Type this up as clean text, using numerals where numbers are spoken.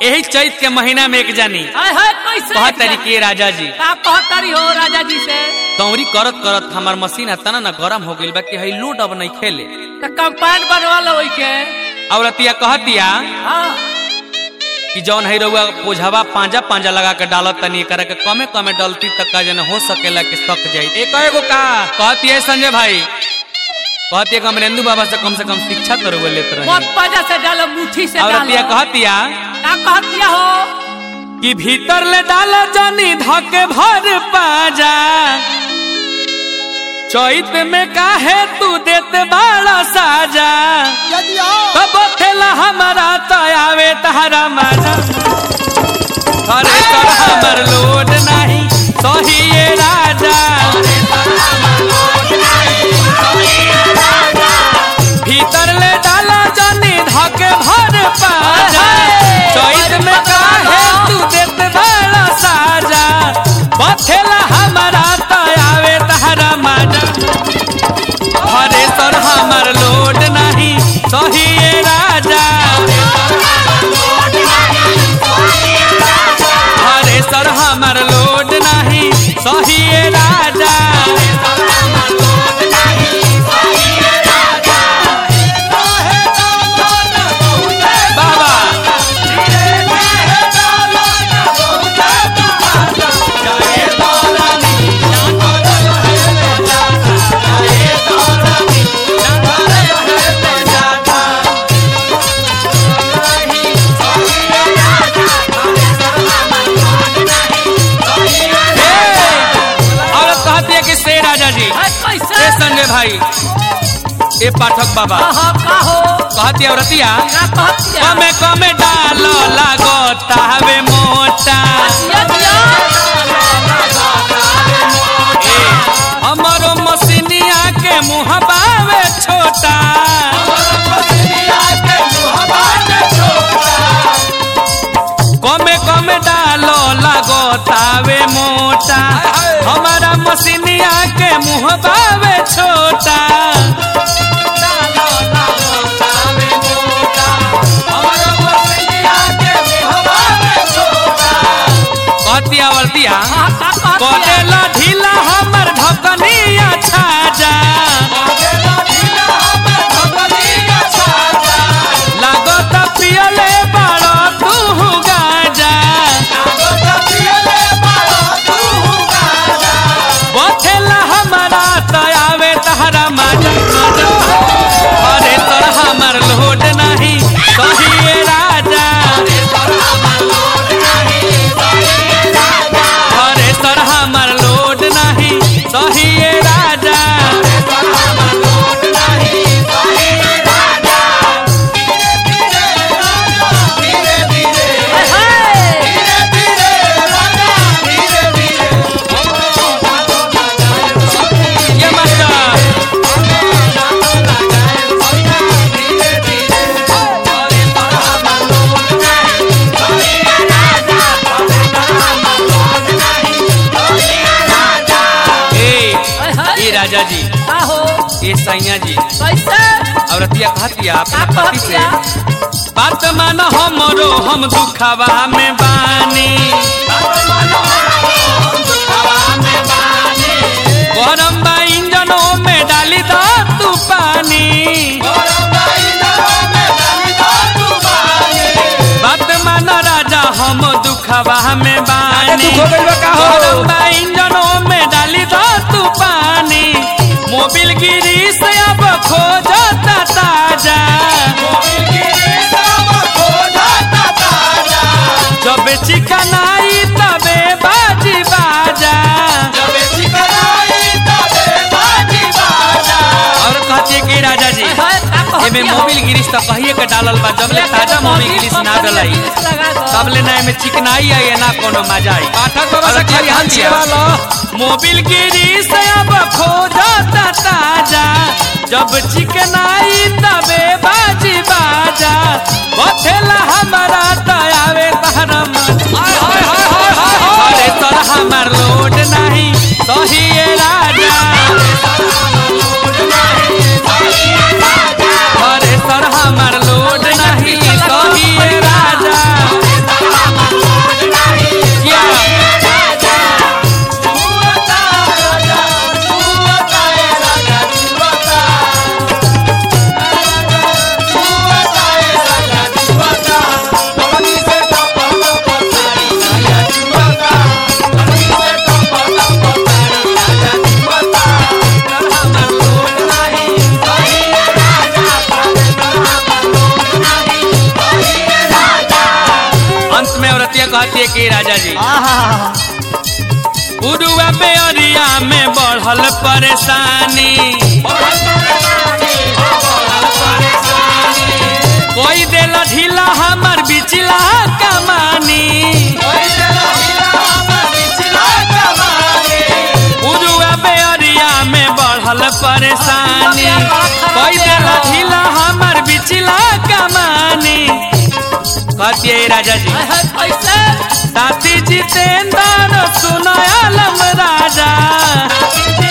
यही चैत के महीना में एक जानी बहुत तरीके राजा जी हो राजा जी से तौरी करत करत हमार मशीन तना ना गरम हो गइल बा कि हई लोड अब नहीं खेले तो कंपाउंड बनवा लो के औरतिया कहतिया कि जौन है रउआ पोझावा पांजा पांजा लगा के डालत तनी करे के कमे कमे डलती तक का जन हो सकेला कि सक जाई एक एगो का कहतिया संजय भाई कहतिया कि अमरेंदु बाबा से कम शिक्षा तो रउआ लेत रही मत पाजा से डालो मुट्ठी से डालो औरतिया कहतिया का कहतिया हो कि भीतर ले डालो जानी धके भर पाजा चैत में काहे तू देते बाड़ा साजा तब खेला हमारा तो आवे तहरा मजा अरे कर हमर लोड नहीं सही ये राजा भीतर ले डाला जानी धके भर पाजा चैत में काहे तू देते बाड़ा साजा बखेला हमारा तो आवे तहरा मजा हरे सर हमर लोड नहीं सही ये राजा हरे सर हमर लोड नहीं सही ये राजा बाबा राजा जी ए संजय भाई ए पाठक बाबा कहती औरतिया कमे कमे डालो लागो तावे मोटा हमारो मसीनिया के मुँह बावे छोटा कमे कमे डालो लागो तावे मोटा हमारा मसीनिया के मुँह बावे छोटा कहतिया वर्तिया कदेला ढीला हमर ढकनिया छाजा लागत पियले बड़ो तू गाजा बथेला हमारा तयावे तहरा मजा अरे तोर हमर लोड नहीं सही राजा अरे सर हमर लोड नहीं सही राजा राजा जी ये सैया जी औरतिया कहतिया अपने पति से बात मानो हमरो हम दुखवा में बानी गरम बा इंजनों में डाली दो तू पानी बात मानो राजा हम दुखवा में बानी गरम बा इंजनों में डाली दो तू पानी मोबिल गिरी से अब खोजता ताजा जब चिकनाई तबे बाजी बाजा और कहती कि राजा जी एमे मोबिल गिरीश तो कहिए के डालल बा जब ले ताजा मोबिल गिरीश ना डलाई तब ले ना एमे चिकनाई आई ना कोनो मजा आई पाठक बाबा से कही हम दिया मोबिल गिरीश अब खोजता ताजा जब चिकनाई तबे बाजी बाजा बथेला हमारा तयावे तहरा अरे तोर हमर लोड नहीं सही राजा अरे तोर हमर लोड नहीं सही राजा औरतिया कहती है कि राजा जी उरुआ बेअरिया में बढ़ल परेशानी कोई देला ढीला हमर बिचला कमानी उरुआ बेअरिया में बढ़ल परेशानी कोई देला ढीला हमर बिचला कमानी कहती है राजा जी साथी जितेंद्र सुनयलम राजा